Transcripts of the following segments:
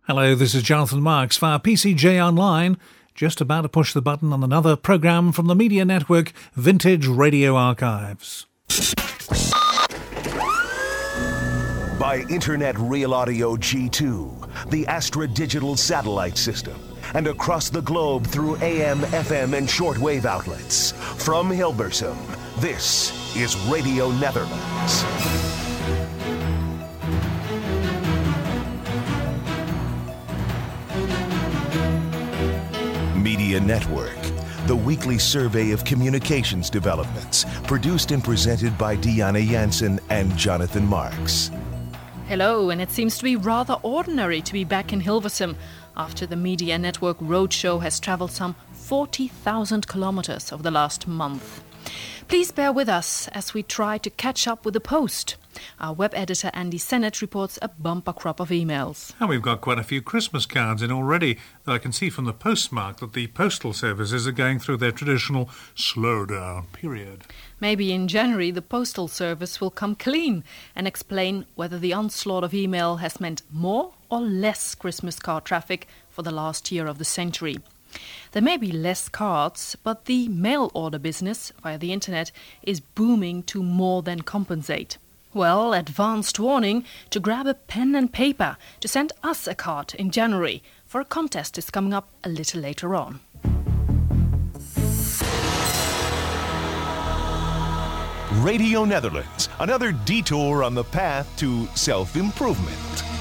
Hello, this is Jonathan Marks via PCJ Online. Just about to push the button on another programme from the media network Vintage Radio Archives. By Internet Real Audio G2, the Astra Digital Satellite System, and across the globe through AM, FM, and shortwave outlets. From Hilversum, this is Radio Netherlands. Media Network, the weekly survey of communications developments, produced and presented by Diana Jansen and Jonathan Marks. Hello, and it seems to be rather ordinary to be back in Hilversum after the Media Network Roadshow has travelled some 40,000 kilometres over the last month. Please bear with us as we try to catch up with the Post. Our web editor Andy Sennett reports a bumper crop of emails. And we've got quite a few Christmas cards in already, though I can see from the postmark that the postal services are going through their traditional slow-down period. Maybe in January the Postal Service will come clean and explain whether the onslaught of email has meant more or less Christmas card traffic for the last year of the century. There may be less cards, but the mail order business via the internet is booming to more than compensate. Well, advanced warning to grab a pen and paper to send us a card in January, for a contest is coming up a little later on. Radio Netherlands, another detour on the path to self-improvement.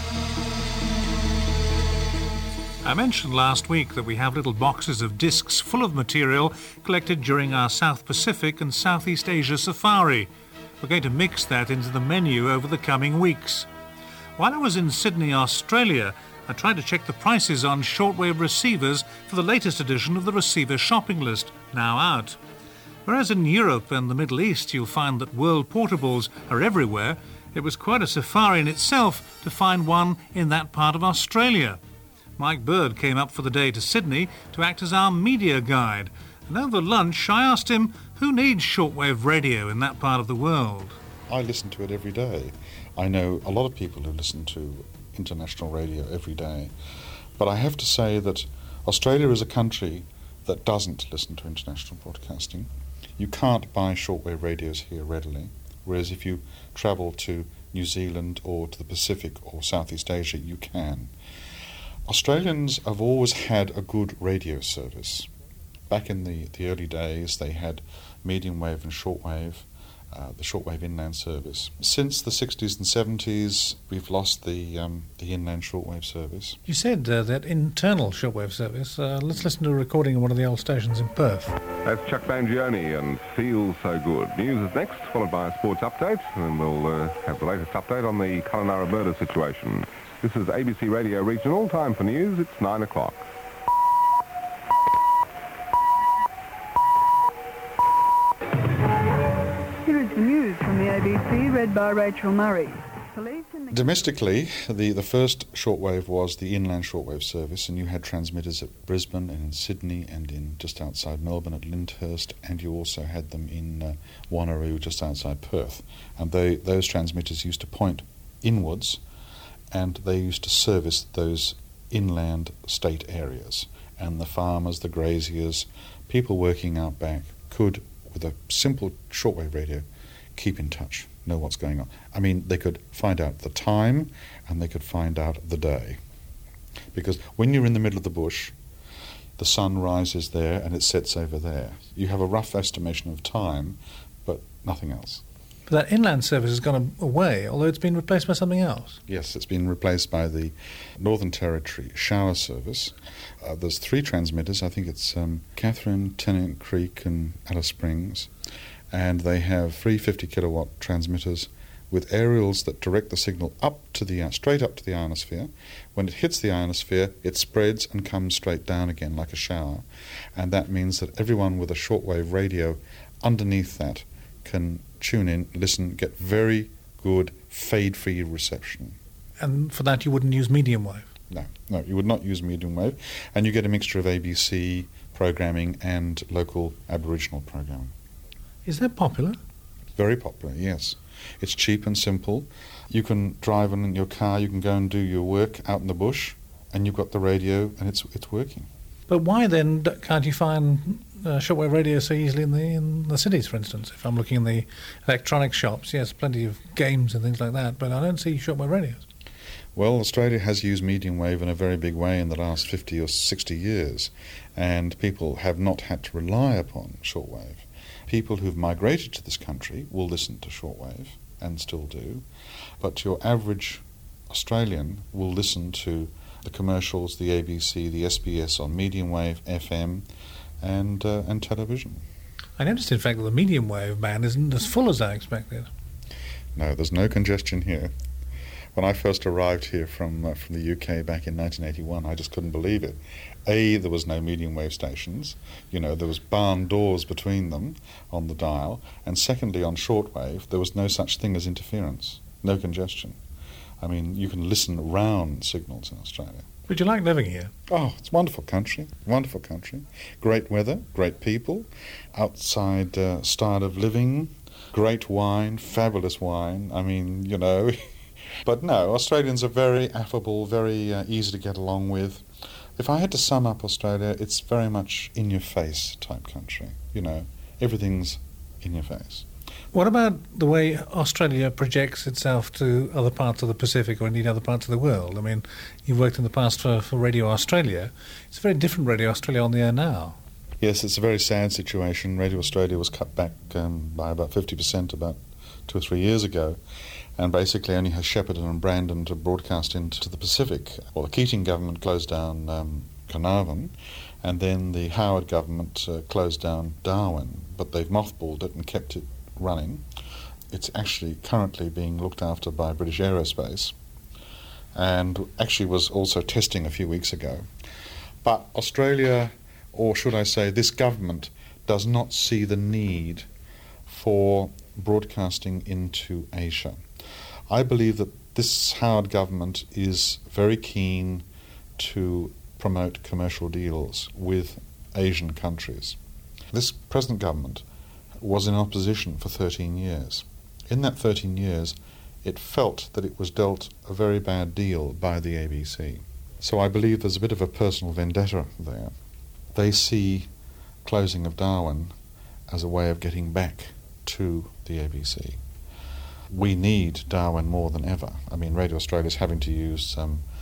I mentioned last week that we have little boxes of discs full of material collected during our South Pacific and Southeast Asia safari. We're going to mix that into the menu over the coming weeks. While I was in Sydney, Australia, I tried to check the prices on shortwave receivers for the latest edition of the Receiver Shopping List, now out. Whereas in Europe and the Middle East you'll find that world portables are everywhere, it was quite a safari in itself to find one in that part of Australia. Mike Bird came up for the day to Sydney to act as our media guide, and over lunch I asked him who needs shortwave radio in that part of the world. I listen to it every day. I know a lot of people who listen to international radio every day, but I have to say that Australia is a country that doesn't listen to international broadcasting. You can't buy shortwave radios here readily, whereas if you travel to New Zealand or to the Pacific or Southeast Asia, you can. Australians have always had a good radio service. Back in the early days, they had medium wave and shortwave, the shortwave inland service. Since the 60s and 70s, we've lost the inland shortwave service. You said that internal shortwave service. Let's listen to a recording of one of the old stations in Perth. That's Chuck Mangione and Feels So Good. News is next, followed by a sports update, and we'll have the latest update on the Kununurra murder situation. This is ABC Radio Regional. Time for news. It's 9 o'clock. Here is the news from the ABC, read by Rachel Murray. Domestically, the first shortwave was the inland shortwave service, and you had transmitters at Brisbane and in Sydney and in just outside Melbourne at Lyndhurst, and you also had them in Wanneroo just outside Perth. And those transmitters used to point inwards, and they used to service those inland state areas. And the farmers, the graziers, people working out back could, with a simple shortwave radio, keep in touch, know what's going on. I mean, they could find out the time and they could find out the day. Because when you're in the middle of the bush, the sun rises there and it sets over there. You have a rough estimation of time, but nothing else. But that inland service has gone away, although it's been replaced by something else. Yes, it's been replaced by the Northern Territory shower service. There's 3 transmitters. I think it's Catherine, Tennant Creek and Alice Springs. And they have 3 50-kilowatt transmitters with aerials that direct the signal straight up to the ionosphere. When it hits the ionosphere, it spreads and comes straight down again like a shower. And that means that everyone with a shortwave radio underneath that can tune in, listen, get very good fade-free reception. And for that you wouldn't use medium wave? No, you would not use medium wave, and you get a mixture of ABC programming and local Aboriginal programming. Is that popular? Very popular, yes. It's cheap and simple. You can drive in your car, you can go and do your work out in the bush, and you've got the radio, and it's working. But why then can't you find shortwave radio so easily in the cities, for instance? If I'm looking in the electronic shops, yes, plenty of games and things like that, but I don't see shortwave radios. Well, Australia has used medium wave in a very big way in the last 50 or 60 years, and people have not had to rely upon shortwave. People who've migrated to this country will listen to shortwave, and still do, but your average Australian will listen to the commercials, the ABC, the SBS on medium wave, FM, and television. I noticed, in fact, that the medium wave band isn't as full as I expected. No, there's no congestion here. When I first arrived here from the UK back in 1981, I just couldn't believe it. There was no medium wave stations. There was barn doors between them on the dial. And secondly, on shortwave, there was no such thing as interference, no congestion. I mean, you can listen round signals in Australia. Would you like living here? Oh, it's a wonderful country, wonderful country. Great weather, great people, outside style of living, great wine, fabulous wine. I mean, But no, Australians are very affable, very easy to get along with. If I had to sum up Australia, it's very much in-your-face type country. Everything's in your face. What about the way Australia projects itself to other parts of the Pacific or indeed other parts of the world? I mean, you've worked in the past for Radio Australia. It's a very different Radio Australia on the air now. Yes, it's a very sad situation. Radio Australia was cut back by about 50% about 2 or 3 years ago, and basically only has Shepparton and Brandon to broadcast into the Pacific. Well, the Keating government closed down Carnarvon, and then the Howard government closed down Darwin, but they've mothballed it and kept it running. It's actually currently being looked after by British Aerospace, and actually was also testing a few weeks ago. But Australia, or should I say this government, does not see the need for broadcasting into Asia. I believe that this Howard government is very keen to promote commercial deals with Asian countries. This present government was in opposition for 13 years. In that 13 years, it felt that it was dealt a very bad deal by the ABC. So I believe there's a bit of a personal vendetta there. They see closing of Darwin as a way of getting back to the ABC. We need Darwin more than ever. I mean, Radio Australia is having to use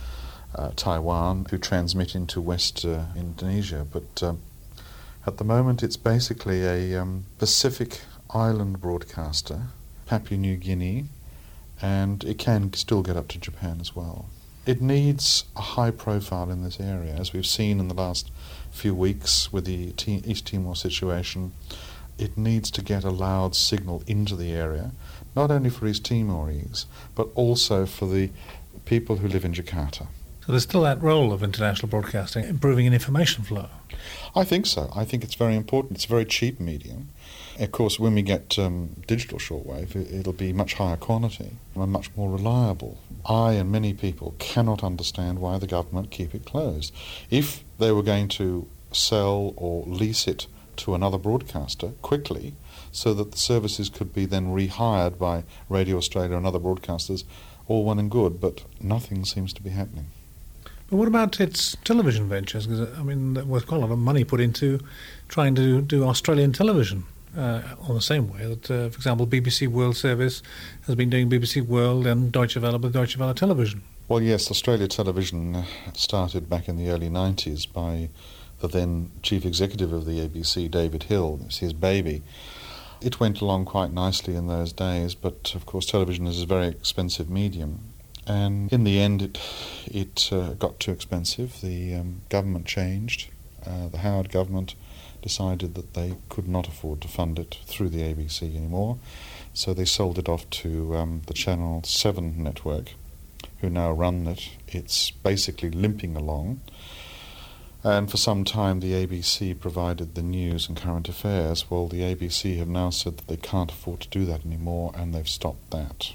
Taiwan to transmit into West Indonesia, but at the moment it's basically a Pacific Island broadcaster, Papua New Guinea, and it can still get up to Japan as well. It needs a high profile in this area, as we've seen in the last few weeks with the East Timor situation. It needs to get a loud signal into the area, not only for East Timorese, but also for the people who live in Jakarta. So there's still that role of international broadcasting, improving an information flow. I think so. I think it's very important. It's a very cheap medium. Of course, when we get digital shortwave, it'll be much higher quality and much more reliable. I and many people cannot understand why the government keep it closed. If they were going to sell or lease it to another broadcaster quickly, so that the services could be then rehired by Radio Australia and other broadcasters, all well and good, but nothing seems to be happening. But what about its television ventures? Because, I mean, there was quite a lot of money put into trying to do Australian television on the same way that, for example, BBC World Service has been doing BBC World and Deutsche Welle with Deutsche Welle Television. Well, yes, Australia Television started back in the early 90s by the then chief executive of the ABC, David Hill. It's his baby. It went along quite nicely in those days, but of course television is a very expensive medium. And in the end, it got too expensive. The government changed. The Howard government decided that they could not afford to fund it through the ABC anymore, so they sold it off to the Channel 7 network, who now run it. It's basically limping along. And for some time the ABC provided the news and current affairs. Well, the ABC have now said that they can't afford to do that anymore, and they've stopped that.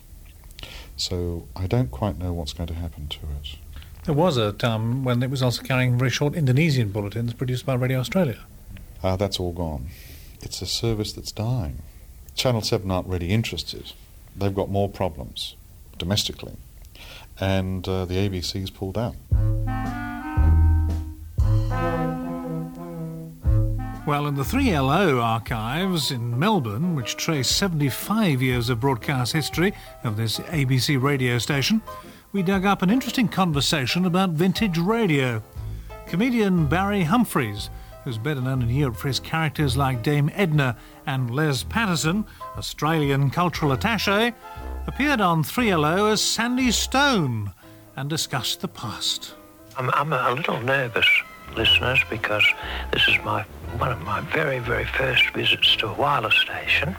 So I don't quite know what's going to happen to it. There was a time when it was also carrying very short Indonesian bulletins produced by Radio Australia. That's all gone. It's a service that's dying. Channel 7 aren't really interested. They've got more problems domestically. And the ABC's pulled out. Well, in the 3LO archives in Melbourne, which trace 75 years of broadcast history of this ABC radio station, we dug up an interesting conversation about vintage radio. Comedian Barry Humphries, who's better known in Europe for his characters like Dame Edna and Les Patterson, Australian cultural attaché, appeared on 3LO as Sandy Stone and discussed the past. I'm a little nervous, listeners, because this is one of my very, very first visits to a wireless station,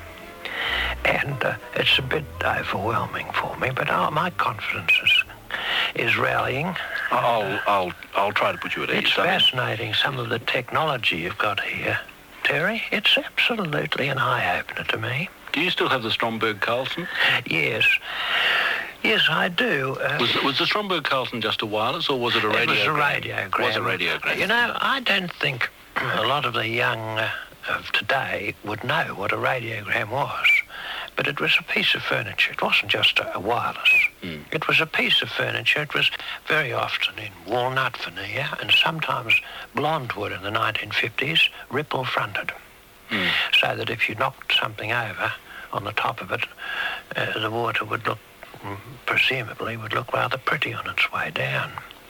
and it's a bit overwhelming for me, but my confidence is rallying. I'll try to put you at ease. It's fascinating, some of the technology you've got here, Terry. It's absolutely an eye-opener to me. Do you still have the Stromberg Carlson? Yes. Yes, I do. Was the Stromberg Carlson just a wireless, or was it a radiogram? It was a radiogram. Was a radiogram. You know, I don't think a lot of the young of today would know what a radiogram was. But it was a piece of furniture. It wasn't just a wireless. It was a piece of furniture. It was very often in walnut veneer and sometimes blonde wood in the 1950s, ripple-fronted. So that if you knocked something over on the top of it, the water would look, presumably, would look rather pretty on its way down.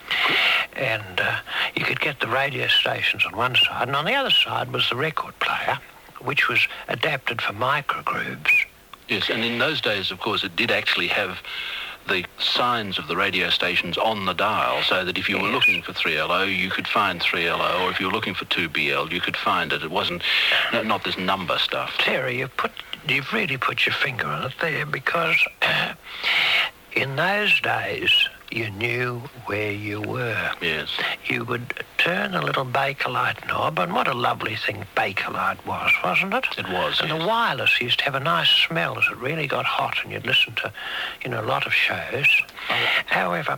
And you could get the radio stations on one side, and on the other side was the record player, which was adapted for microgrooves. Yes, and in those days, of course, it did actually have the signs of the radio stations on the dial, so that if you were looking for 3LO, you could find 3LO, or if you were looking for 2BL, you could find it. It wasn't not this number stuff. Terry, you've really put your finger on it there, because in those days, you knew where you were. Yes. You would turn a little Bakelite knob, and what a lovely thing Bakelite was, wasn't it? It was, And the wireless used to have a nice smell as it really got hot, and you'd listen to, a lot of shows. However,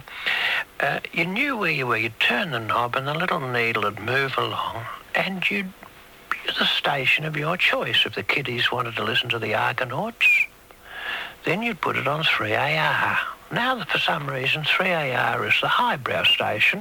you knew where you were. You'd turn the knob, and the little needle would move along, and you'd be at the station of your choice. If the kiddies wanted to listen to the Argonauts, then you'd put it on 3AR. Now, for some reason, 3AR is the highbrow station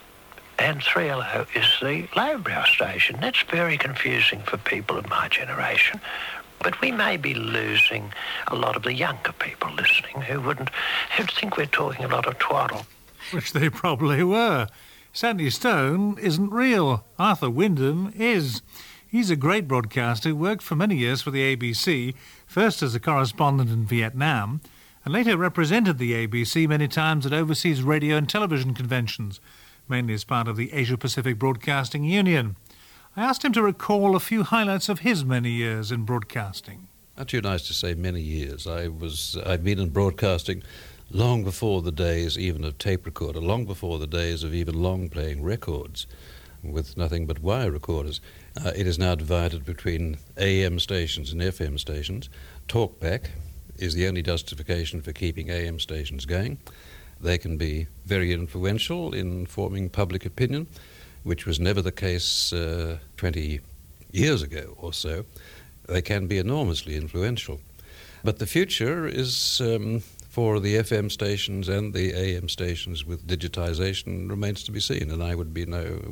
and 3LO is the lowbrow station. That's very confusing for people of my generation. But we may be losing a lot of the younger people listening who'd think we're talking a lot of twaddle. Which they probably were. Sandy Stone isn't real. Arthur Wyndham is. He's a great broadcaster who worked for many years for the ABC, first as a correspondent in Vietnam, and later represented the ABC many times at overseas radio and television conventions, mainly as part of the Asia-Pacific Broadcasting Union. I asked him to recall a few highlights of his many years in broadcasting. Not too nice to say many years. I've been in broadcasting long before the days even of tape recorder, long before the days of even long-playing records with nothing but wire recorders. It is now divided between AM stations and FM stations. Talkback is the only justification for keeping AM stations going. They can be very influential in forming public opinion, which was never the case 20 years ago or so. They can be enormously influential. But the future is for the FM stations and the AM stations with digitization remains to be seen, and I would be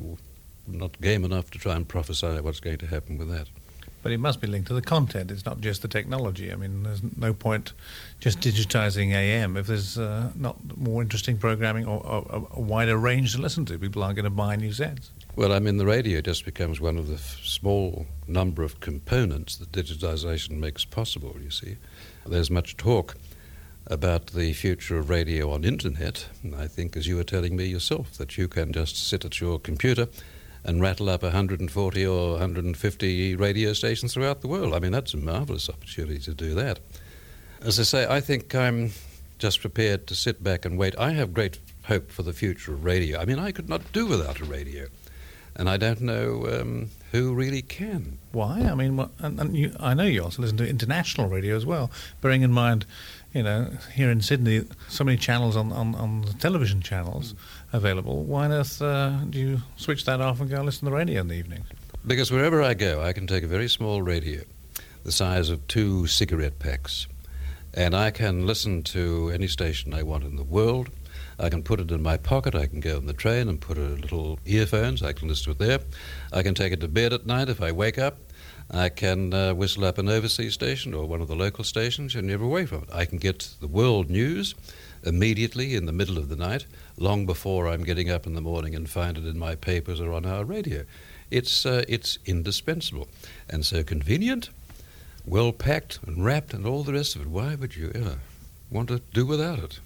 not game enough to try and prophesy what's going to happen with that. But it must be linked to the content. It's not just the technology. I mean, there's no point just digitizing AM if there's not more interesting programming or a wider range to listen to. People aren't going to buy new sets. Well, I mean, the radio just becomes one of the small number of components that digitization makes possible, you see. There's much talk about the future of radio on internet. And I think, as you were telling me yourself, that you can just sit at your computer and rattle up 140 or 150 radio stations throughout the world. I mean, that's a marvellous opportunity to do that. As I say, I think I'm just prepared to sit back and wait. I have great hope for the future of radio. I mean, I could not do without a radio, and I don't know who really can. Why? I mean, I know you also listen to international radio as well, bearing in mind, here in Sydney, so many channels on the television channels available. Why on earth do you switch that off and go listen to the radio in the evening? Because wherever I go, I can take a very small radio, the size of 2 cigarette packs, and I can listen to any station I want in the world. I can put it in my pocket. I can go on the train and put a little earphones. I can listen to it there. I can take it to bed at night if I wake up. I can whistle up an overseas station or one of the local stations and never away from it. I can get the world news immediately in the middle of the night, long before I'm getting up in the morning, and find it in my papers or on our radio. It's indispensable and so convenient, well packed and wrapped and all the rest of it. Why would you ever want to do without it?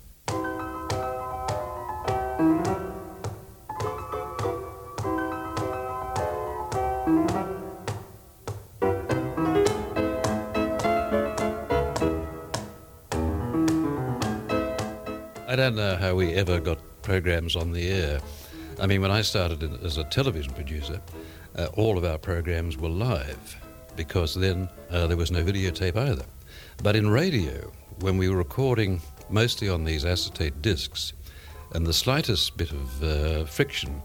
I don't know how we ever got programs on the air. I mean, when I started as a television producer, all of our programs were live, because then there was no videotape either. But in radio, when we were recording mostly on these acetate discs, and the slightest bit of friction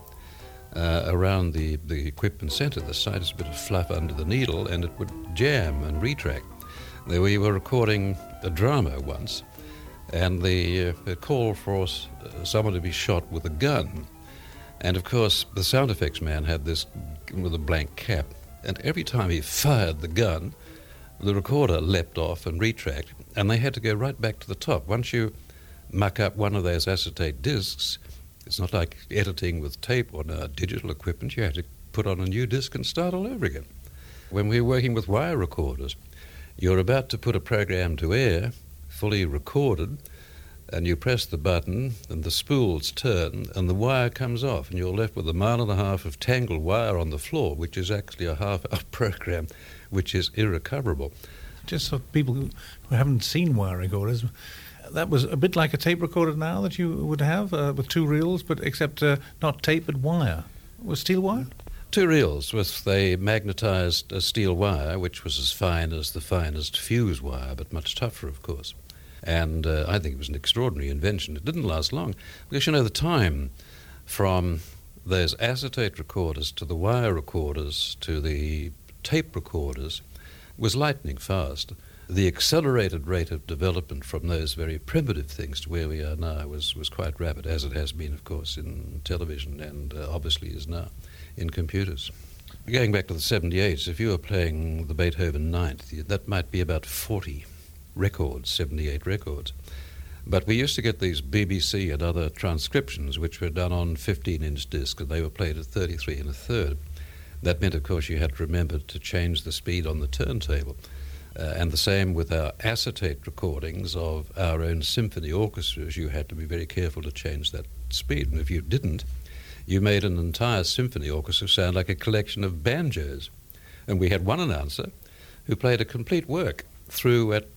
around the equipment center, the slightest bit of fluff under the needle, and it would jam and retract. We were recording a drama once, and they called for someone to be shot with a gun. And of course, the sound effects man had this with a blank cap, and every time he fired the gun, the recorder leapt off and retracted, and they had to go right back to the top. Once you muck up one of those acetate discs, it's not like editing with tape or digital equipment. You have to put on a new disc and start all over again. When we were working with wire recorders, you're about to put a program to air, fully recorded, and you press the button and the spools turn and the wire comes off, and you're left with 1.5 miles of tangled wire on the floor, which is actually a half-hour program, which is irrecoverable. Just for people who haven't seen wire recorders, that was a bit like a tape recorder now that you would have with two reels, but except not tape but wire. Was steel wire? Two reels with a magnetized steel wire, which was as fine as the finest fuse wire, but much tougher, of course. And I think it was an extraordinary invention. It didn't last long, because, you know, the time from those acetate recorders to the wire recorders to the tape recorders was lightning fast. The accelerated rate of development from those very primitive things to where we are now was quite rapid, as it has been, of course, in television and obviously is now in computers. Going back to the 78s, if you were playing the Beethoven Ninth, that might be about 40 records, 78 records. But we used to get these BBC and other transcriptions which were done on 15-inch discs, and they were played at 33 1/3. That meant, of course, you had to remember to change the speed on the turntable. And the same with our acetate recordings of our own symphony orchestras. You had to be very careful to change that speed, and if you didn't, you made an entire symphony orchestra sound like a collection of banjos. And we had one announcer who played a complete work through at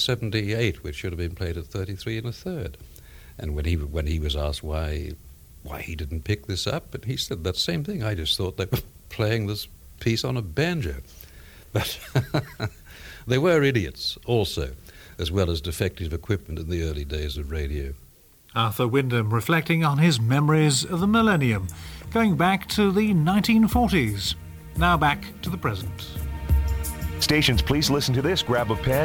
78, which should have been played at 33 1/3. And when he was asked why he didn't pick this up, and he said that same thing. I just thought they were playing this piece on a banjo. But they were idiots also, as well as defective equipment in the early days of radio. Arthur Wyndham reflecting on his memories of the millennium, going back to the 1940s. Now back to the present. Stations, please listen to this. Grab a pen.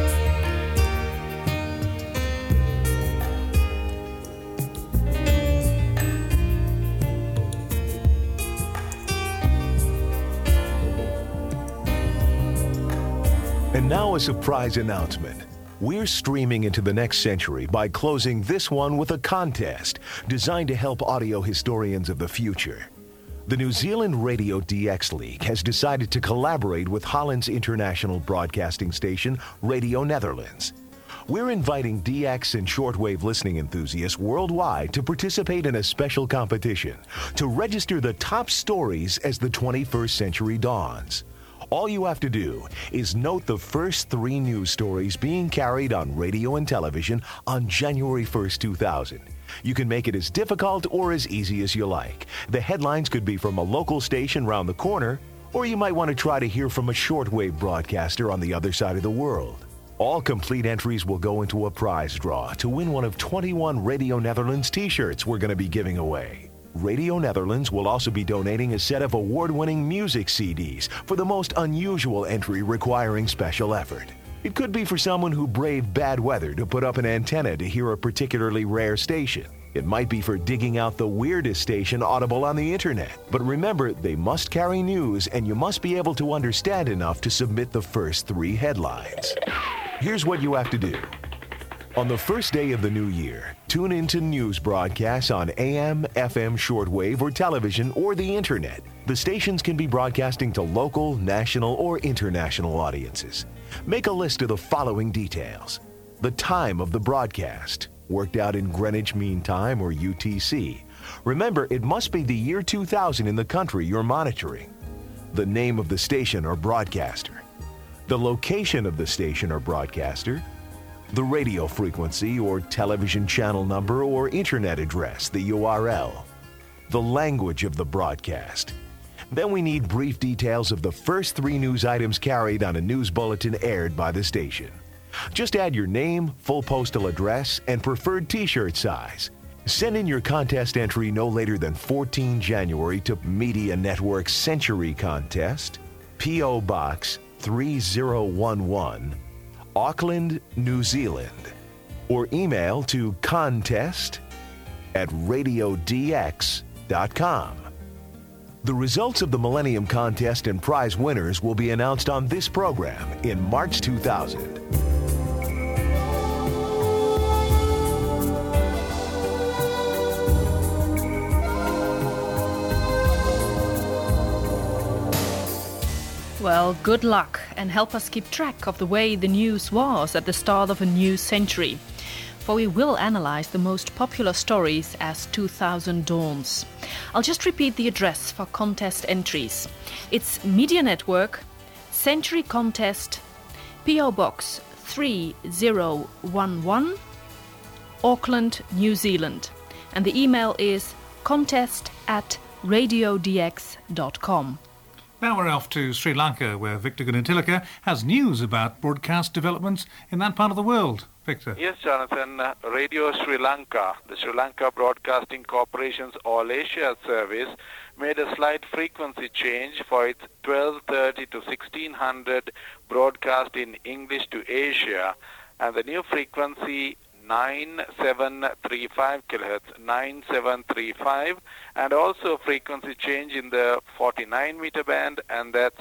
And now a surprise announcement. We're streaming into the next century by closing this one with a contest designed to help audio historians of the future. The New Zealand Radio DX League has decided to collaborate with Holland's international broadcasting station, Radio Netherlands. We're inviting DX and shortwave listening enthusiasts worldwide to participate in a special competition to register the top stories as the 21st century dawns. All you have to do is note the first 3 news stories being carried on radio and television on January 1st, 2000. You can make it as difficult or as easy as you like. The headlines could be from a local station round the corner, or you might want to try to hear from a shortwave broadcaster on the other side of the world. All complete entries will go into a prize draw to win one of 21 Radio Netherlands t-shirts we're going to be giving away. Radio Netherlands will also be donating a set of award-winning music CDs for the most unusual entry requiring special effort. It could be for someone who braved bad weather to put up an antenna to hear a particularly rare station. It might be for digging out the weirdest station audible on the internet. But remember, they must carry news, and you must be able to understand enough to submit the first 3 headlines. Here's what you have to do. On the first day of the new year, tune into news broadcasts on AM, FM shortwave, or television, or the internet. The stations can be broadcasting to local, national, or international audiences. Make a list of the following details. The time of the broadcast, worked out in Greenwich Mean Time or UTC. Remember, it must be the year 2000 in the country you're monitoring. The name of the station or broadcaster. The location of the station or broadcaster. The radio frequency or television channel number or internet address, the URL. The language of the broadcast. Then we need brief details of the first 3 news items carried on a news bulletin aired by the station. Just add your name, full postal address, and preferred t-shirt size. Send in your contest entry no later than 14 January to Media Network Century Contest, P.O. Box 3011, Auckland, New Zealand, or email to contest@radiodx.com. The results of the Millennium Contest and prize winners will be announced on this program in March 2000. Well, good luck and help us keep track of the way the news was at the start of a new century. For we will analyze the most popular stories as 2000 dawns. I'll just repeat the address for contest entries. It's Media Network, Century Contest, P.O. Box 3011, Auckland, New Zealand. And the email is contest@radiodx.com. Now we're off to Sri Lanka, where Victor Gunatilaka has news about broadcast developments in that part of the world. Victor. Yes, Jonathan. Radio Sri Lanka, the Sri Lanka Broadcasting Corporation's All Asia service, made a slight frequency change for its 1230 to 1600 broadcast in English to Asia, and the new frequency 9735 kilohertz, 9735, and also frequency change in the 49 meter band, and that's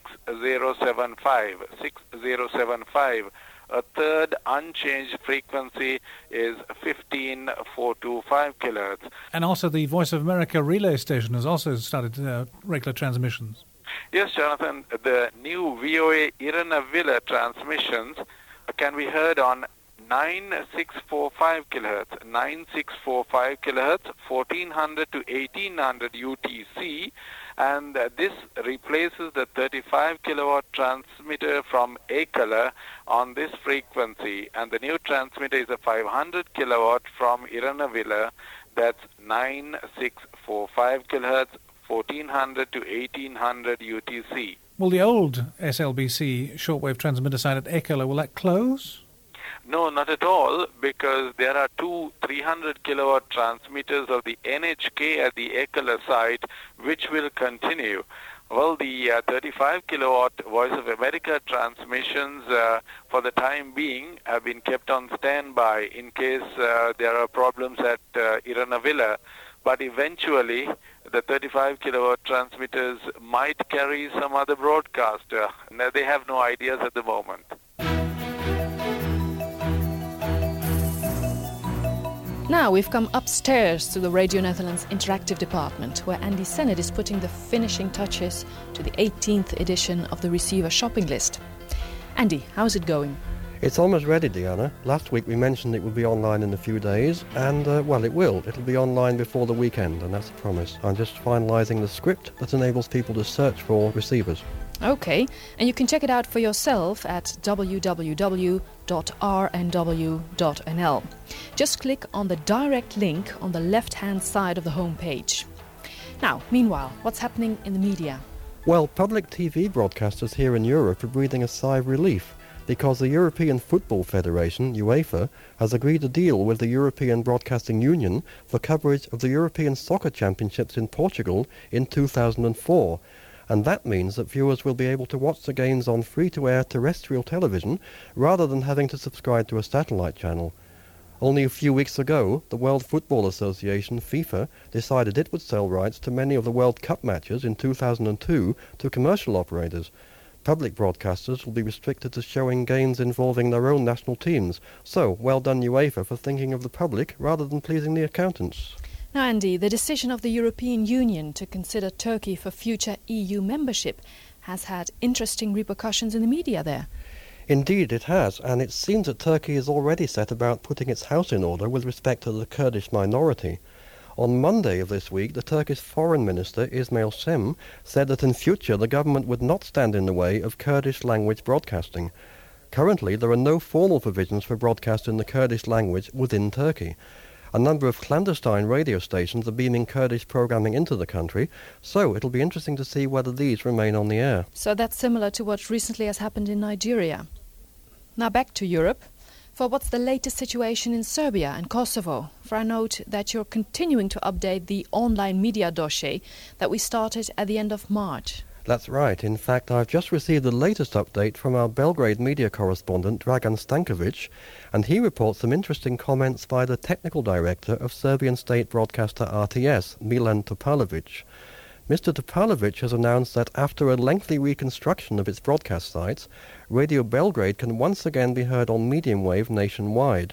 6075. A third unchanged frequency is 15425 kilohertz. And also the Voice of America relay station has also started regular transmissions. Yes, Jonathan, the new VOA Iranavilla transmissions can be heard on 9645 kilohertz, 9645 kilohertz, 1400 to 1800 UTC, and this replaces the 35 kilowatt transmitter from Ekala on this frequency, and the new transmitter is a 500 kilowatt from Iranavilla, that's 9645 kilohertz, 1400 to 1800 UTC. Will the old SLBC shortwave transmitter site at Ekala, will that close? No, not at all, because there are 2 300 kilowatt transmitters of the NHK at the Ekala site, which will continue. Well, the 35 kilowatt Voice of America transmissions for the time being have been kept on standby in case there are problems at Iranavilla. But eventually, the 35 kilowatt transmitters might carry some other broadcaster. Now, they have no ideas at the moment. Now we've come upstairs to the Radio Netherlands Interactive Department, where Andy Sennett is putting the finishing touches to the 18th edition of the Receiver Shopping List. Andy, how's it going? It's almost ready, Diana. Last week we mentioned it would be online in a few days, and well, it will. It'll be online before the weekend, and that's a promise. I'm just finalising the script that enables people to search for receivers. Okay, and you can check it out for yourself at www.rnw.nl. Just click on the direct link on the left-hand side of the home page. Now, meanwhile, what's happening in the media? Well, public TV broadcasters here in Europe are breathing a sigh of relief, because the European Football Federation, UEFA, has agreed a deal with the European Broadcasting Union for coverage of the European Soccer Championships in Portugal in 2004. And that means that viewers will be able to watch the games on free-to-air terrestrial television rather than having to subscribe to a satellite channel. Only a few weeks ago, the World Football Association, FIFA, decided it would sell rights to many of the World Cup matches in 2002 to commercial operators. Public broadcasters will be restricted to showing games involving their own national teams. So, well done UEFA for thinking of the public rather than pleasing the accountants. Now, Andy, the decision of the European Union to consider Turkey for future EU membership has had interesting repercussions in the media there. Indeed it has, and it seems that Turkey is already set about putting its house in order with respect to the Kurdish minority. On Monday of this week, the Turkish Foreign Minister, Ismail Sem, said that in future the government would not stand in the way of Kurdish language broadcasting. Currently, there are no formal provisions for broadcast in the Kurdish language within Turkey. A number of clandestine radio stations are beaming Kurdish programming into the country, so it'll be interesting to see whether these remain on the air. So that's similar to what recently has happened in Nigeria. Now back to Europe. For what's the latest situation in Serbia and Kosovo? For I note that you're continuing to update the online media dossier that we started at the end of March. That's right. In fact, I've just received the latest update from our Belgrade media correspondent, Dragan Stankovic, and he reports some interesting comments by the technical director of Serbian state broadcaster RTS, Milan Topalovic. Mr. Topalovic has announced that after a lengthy reconstruction of its broadcast sites, Radio Belgrade can once again be heard on medium wave nationwide.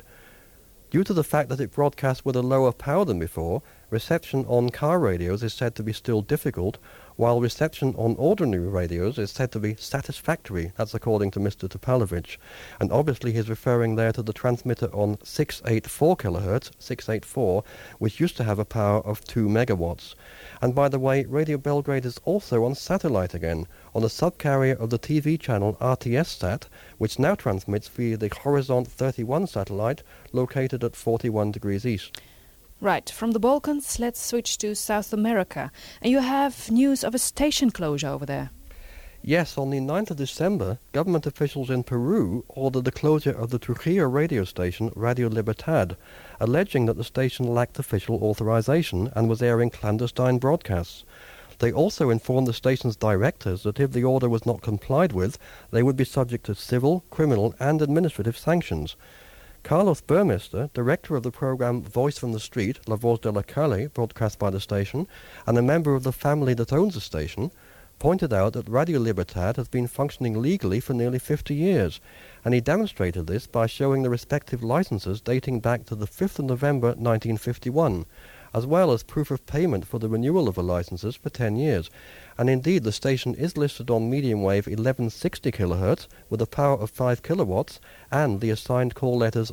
Due to the fact that it broadcasts with a lower power than before, reception on car radios is said to be still difficult, while reception on ordinary radios is said to be satisfactory. That's according to Mr. Topalovic. And obviously he's referring there to the transmitter on 684 kHz, 684, which used to have a power of 2 megawatts. And by the way, Radio Belgrade is also on satellite again, on the subcarrier of the TV channel RTS-SAT, which now transmits via the Horizont 31 satellite located at 41 degrees east. Right, from the Balkans, let's switch to South America. And you have news of a station closure over there. Yes, on the 9th of December, government officials in Peru ordered the closure of the Trujillo radio station Radio Libertad, alleging that the station lacked official authorization and was airing clandestine broadcasts. They also informed the station's directors that if the order was not complied with, they would be subject to civil, criminal and administrative sanctions. Carlos Burmester, director of the program Voice from the Street, La Voz de la Calle, broadcast by the station, and a member of the family that owns the station, pointed out that Radio Libertad has been functioning legally for nearly 50 years, and he demonstrated this by showing the respective licenses dating back to the 5th of November 1951, as well as proof of payment for the renewal of the licenses for 10 years. And indeed, the station is listed on medium wave 1160 kHz with a power of 5 kilowatts and the assigned call letters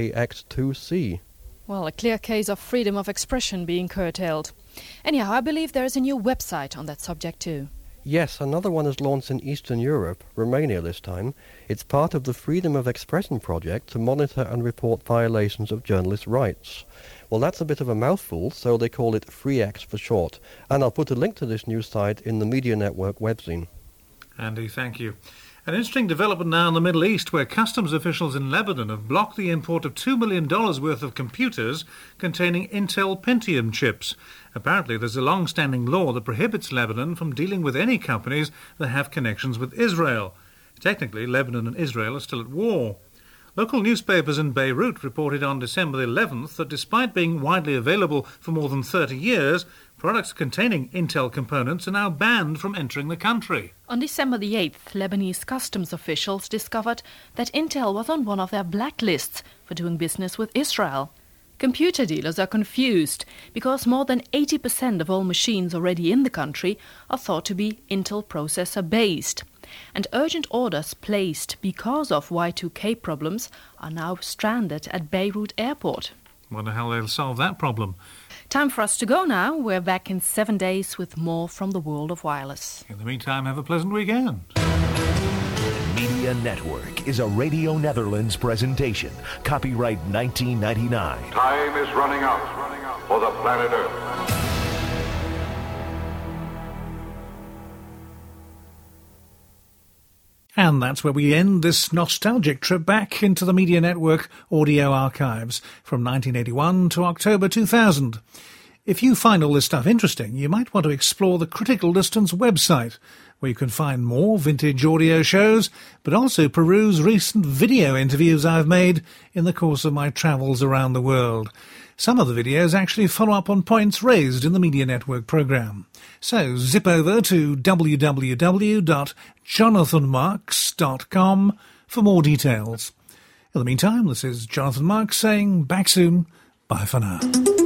OAX2C. Well, a clear case of freedom of expression being curtailed. Anyhow, I believe there is a new website on that subject too. Yes, another one is launched in Eastern Europe, Romania this time. It's part of the Freedom of Expression project to monitor and report violations of journalists' rights. Well, that's a bit of a mouthful, so they call it FreeX for short. And I'll put a link to this news site in the Media Network webzine. Andy, thank you. An interesting development now in the Middle East, where customs officials in Lebanon have blocked the import of $2 million worth of computers containing Intel Pentium chips. Apparently there's a long-standing law that prohibits Lebanon from dealing with any companies that have connections with Israel. Technically, Lebanon and Israel are still at war. Local newspapers in Beirut reported on December 11th that despite being widely available for more than 30 years, products containing Intel components are now banned from entering the country. On December the 8th, Lebanese customs officials discovered that Intel was on one of their blacklists for doing business with Israel. Computer dealers are confused because more than 80% of all machines already in the country are thought to be Intel processor-based. And urgent orders placed because of Y2K problems are now stranded at Beirut airport. Wonder how they'll solve that problem. Time for us to go now. We're back in 7 days with more from the world of wireless. In the meantime, have a pleasant weekend. Media Network is a Radio Netherlands presentation. Copyright 1999. Time is running out for the planet Earth. And that's where we end this nostalgic trip back into the Media Network audio archives from 1981 to October 2000. If you find all this stuff interesting, you might want to explore the Critical Distance website. where you can find more vintage audio shows, but also peruse recent video interviews I've made in the course of my travels around the world. Some of the videos actually follow up on points raised in the Media Network programme. So zip over to www.jonathanmarks.com for more details. In the meantime, this is Jonathan Marks saying back soon. Bye for now.